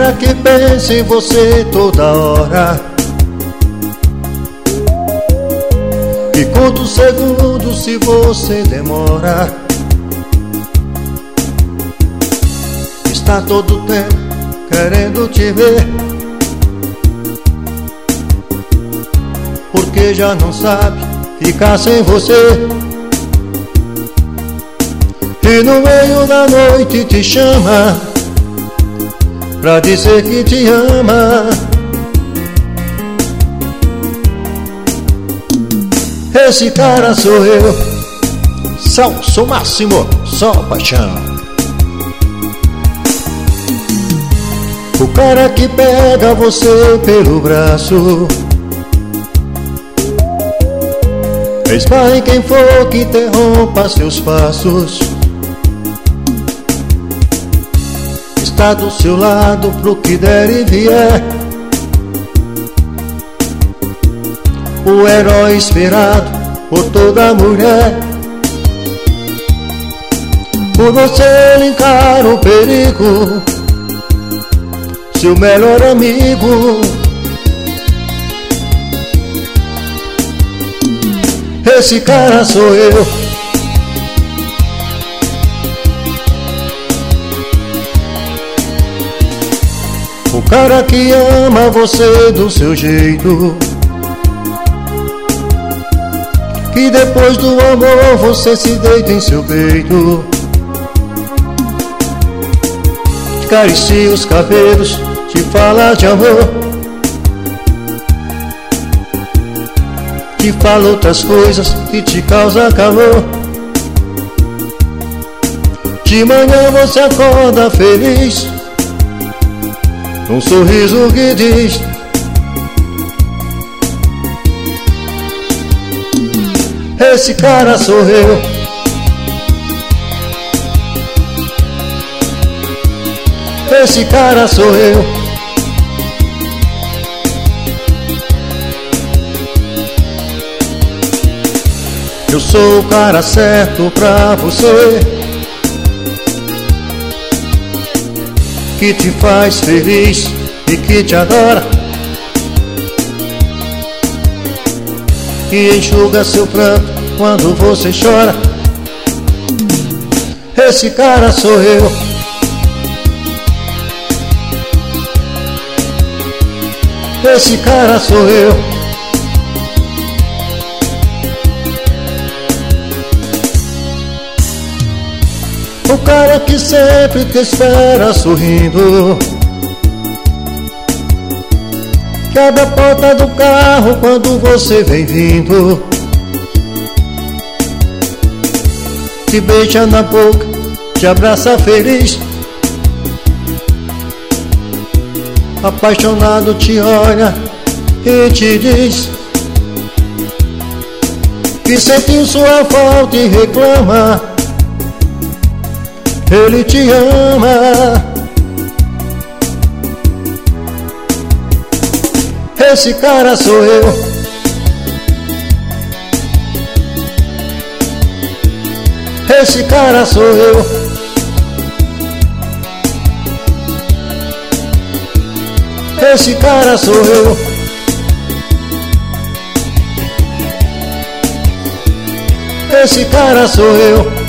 cara que pensa em você toda hora, que conta os segundos se você demora. Está todo tempo querendo te ver, porque já não sabe ficar sem você. E no meio da noite te chama pra dizer que te ama. Esse cara sou eu, Celso Máximo, só paixão. O cara que pega você pelo braço, esbarra em quem for que interrompa seus passos. Está do seu lado pro que der e vier, o herói esperado por toda mulher. Por você ele encara o perigo, seu melhor amigo. Esse cara sou eu, o cara que ama você do seu jeito, que depois do amor você se deita em seu peito, te acaricia os cabelos, te fala de amor, te fala outras coisas que te causam calor. De manhã você acorda feliz, um sorriso que diz: esse cara sou eu. Esse cara sou eu. Eu sou o cara certo pra você, que te faz feliz e que te adora, que enxuga seu pranto quando você chora. Esse cara sou eu. Esse cara sou eu. O cara que sempre te espera sorrindo, que abre a porta do carro quando você vem vindo, te beija na boca, te abraça feliz, apaixonado te olha e te diz que sentiu sua falta e reclama. Ele te ama. Esse cara sou eu. Esse cara sou eu. Esse cara sou eu. Esse cara sou eu.